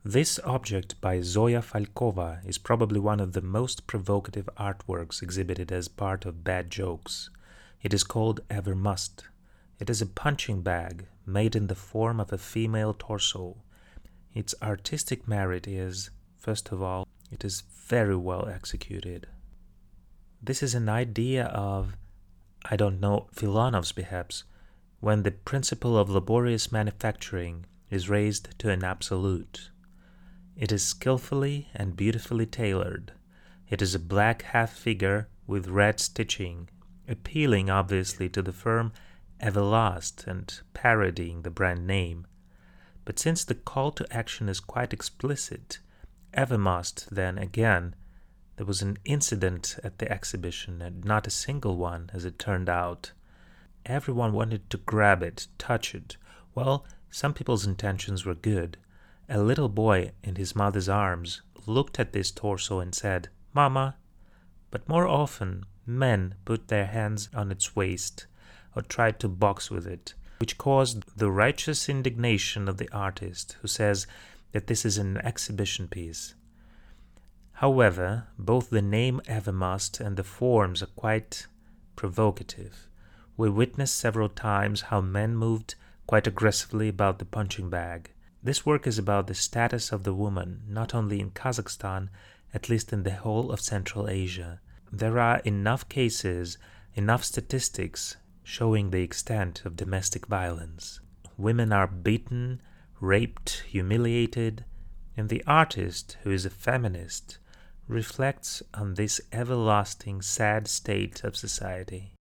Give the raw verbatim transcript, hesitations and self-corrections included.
This object by Zoya Falkova is probably one of the most provocative artworks exhibited as part of Bad Jokes. It is called Ever Must. It is a punching bag made in the form of a female torso. Its artistic merit is, first of all, it is very well executed. This is an idea of, I don't know, Filonov's perhaps, when the principle of laborious manufacturing is raised to an absolute. It is skillfully and beautifully tailored. It is a black half figure with red stitching, appealing obviously to the firm Everlast and parodying the brand name. But since the call to action is quite explicit, Evermust, then again, there was an incident at the exhibition, and not a single one, as it turned out. Everyone wanted to grab it, touch it. Well, some people's intentions were good. A little boy in his mother's arms looked at this torso and said, "Mama." But more often, men put their hands on its waist or tried to box with it, which caused the righteous indignation of the artist, who says that this is an exhibition piece. However, both the name Evermust and the forms are quite provocative. We witnessed several times how men moved quite aggressively about the punching bag. This work is about the status of the woman, not only in Kazakhstan, at least in the whole of Central Asia. There are enough cases, enough statistics showing the extent of domestic violence. Women are beaten, raped, humiliated, and the artist, who is a feminist, reflects on this everlasting sad state of society.